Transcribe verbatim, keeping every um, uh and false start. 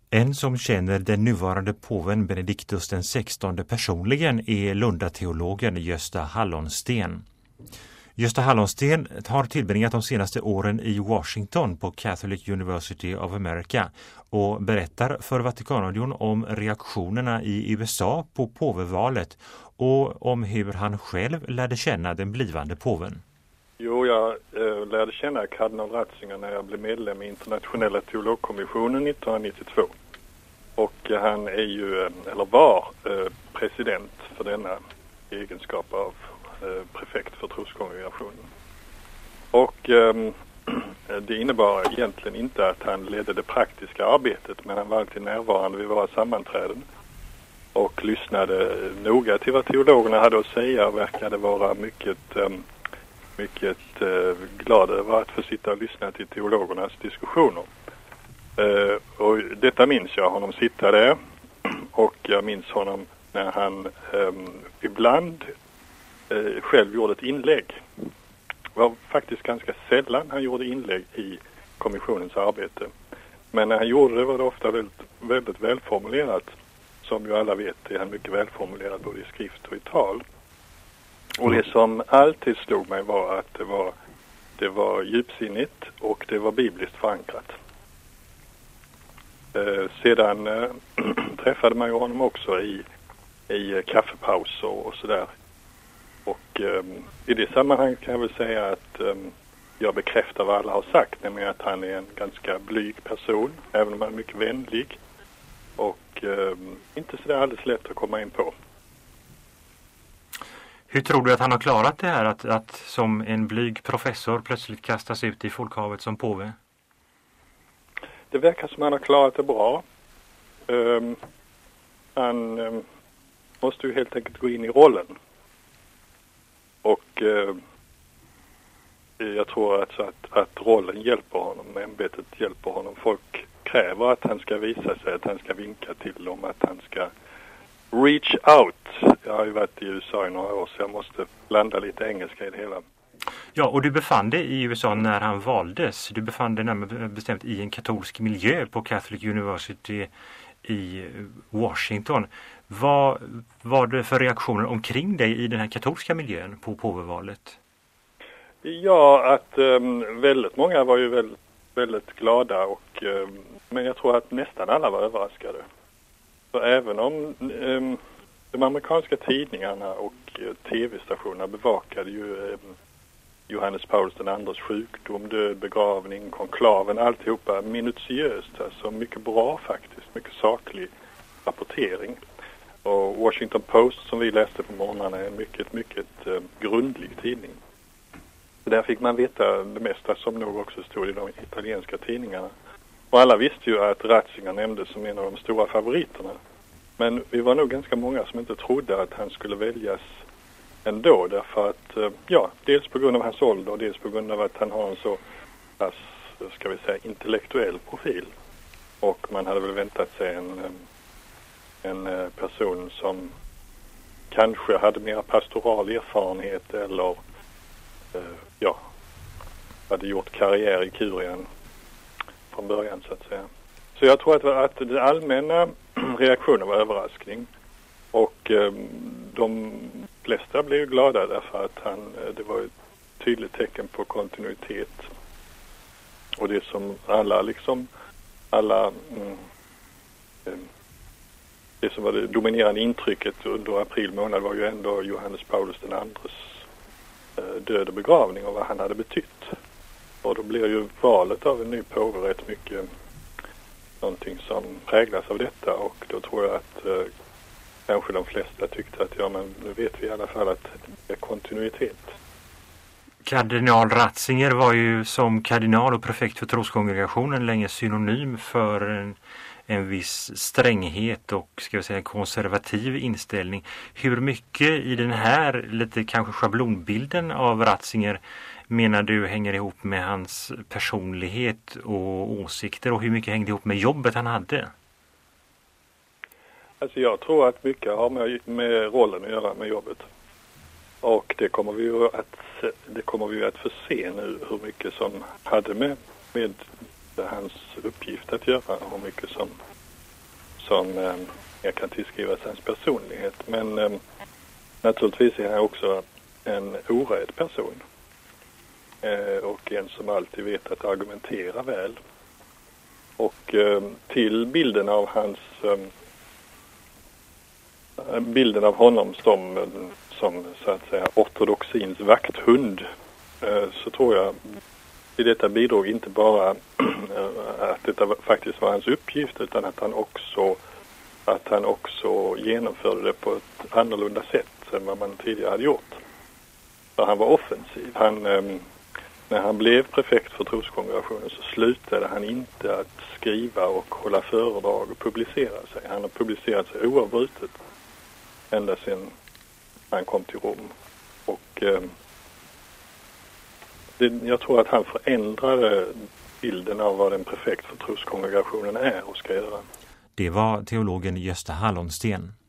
En som känner den nuvarande påven Benediktus den sextonde personligen är Lundateologen Gösta Hallonsten. Gösta Hallonsten har tillbringat de senaste åren i Washington på Catholic University of America och berättar för Vatikanradion om reaktionerna i U S A på påvevalet och om hur han själv lärde känna den blivande påven. Jo, jag eh, lärde känna kardinal Ratzinger när jag blev medlem i internationella teologkommissionen nittonhundranittiotvå. Och eh, han är ju, eh, eller var, eh, president för denna egenskap av eh, prefekt för troskongregationen. Och eh, det innebar egentligen inte att han ledde det praktiska arbetet, men han var alltid närvarande vid våra sammanträden och lyssnade noga till vad teologerna hade att säga och verkade vara mycket... Eh, mycket eh, glad över att få sitta och lyssna till teologernas diskussioner. Eh, och detta minns jag honom sitta där, och jag minns honom när han eh, ibland eh, själv gjorde ett inlägg. Det var faktiskt ganska sällan han gjorde inlägg i kommissionens arbete. Men när han gjorde det var det ofta väldigt, väldigt välformulerat. Som ju alla vet är han mycket välformulerad både i skrift och i tal. Och det som alltid slog mig var att det var, det var djupsinnigt och det var bibliskt förankrat. Eh, sedan eh, träffade man ju honom också i, i kaffepauser och sådär. Och eh, i det sammanhanget kan jag väl säga att eh, jag bekräftar vad alla har sagt, nämligen att han är en ganska blyg person, även om han är mycket vänlig. Och eh, inte så där alldeles lätt att komma in på. Hur tror du att han har klarat det här att, att som en blyg professor plötsligt kastas ut i folkhavet som påve? Det verkar som han har klarat det bra. Um, han um, måste ju helt enkelt gå in i rollen. Och uh, jag tror alltså att, att rollen hjälper honom, ämbetet hjälper honom. Folk kräver att han ska visa sig, att han ska vinka till dem, att han ska reach out. Jag har ju varit i U S A i några år så jag måste blanda lite engelska i det hela. Ja, och du befann dig i U S A när han valdes. Du befann dig närmare bestämt i en katolsk miljö på Catholic University i Washington. Vad var det för reaktioner omkring dig i den här katolska miljön på påvevalet? Ja, att um, väldigt många var ju väldigt, väldigt glada och um, men jag tror att nästan alla var överraskade. Så även om um, de amerikanska tidningarna och uh, tv-stationerna bevakade ju um, Johannes Paulus den andres sjukdom, död, begravning, konklaven, alltihopa minutiöst, alltså mycket bra faktiskt, mycket saklig rapportering. Och Washington Post som vi läste på morgnarna är en mycket, mycket uh, grundlig tidning. Så där fick man veta det mesta som nog också stod i de italienska tidningarna. Och alla visste ju att Ratzinger nämndes som en av de stora favoriterna. Men vi var nog ganska många som inte trodde att han skulle väljas ändå. Därför att, ja, dels på grund av hans ålder och dels på grund av att han har en så pass, ska vi säga, intellektuell profil. Och man hade väl väntat sig en, en person som kanske hade mer pastoral erfarenhet eller, ja, hade gjort karriär i Kurien från början så att säga. Så jag tror att, att den allmänna reaktionen var överraskning och eh, de flesta blev glada därför att han, det var ett tydligt tecken på kontinuitet och det som alla liksom alla mm, eh, det som var det dominerande intrycket under april månad var ju ändå Johannes Paulus den andres eh, död och begravning och vad han hade betytt. Och då blir ju valet av en ny påve rätt mycket någonting som präglas av detta och då tror jag att eh, kanske de flesta tyckte att ja men nu vet vi i alla fall att det är kontinuitet. Kardinal Ratzinger var ju som kardinal och prefekt för troskongregationen länge synonym för en, en viss stränghet och ska vi säga en konservativ inställning. Hur mycket i den här lite kanske schablonbilden av Ratzinger menar du hänger ihop med hans personlighet och åsikter och hur mycket hängde ihop med jobbet han hade? Alltså jag tror att mycket har med, med rollen att göra med jobbet. Och det kommer vi ju att, det kommer vi att få se nu hur mycket som hade med, med hans uppgift att göra och hur mycket som som eh, jag kan tillskriva hans personlighet. Men eh, naturligtvis är han också en orädd person. Eh, och en som alltid vet att argumentera väl. Och eh, till bilden av hans eh, bilden av honom som, som så att säga ortodoxins vakthund, eh, så tror jag i detta bidrog inte bara att detta faktiskt var hans uppgift, utan att han också att han också genomförde det på ett annorlunda sätt än vad man tidigare hade gjort. Så han var offensiv. Han, eh, när han blev prefekt för troskongregationen så slutade han inte att skriva och hålla föredrag och publicera sig. Han har publicerat sig oavbrutet ända sedan han kom till Rom. Och eh, det, jag tror att han förändrade bilden av vad en prefekt för troskongregationen är och ska göra. Det var teologen Gösta Hallonsten.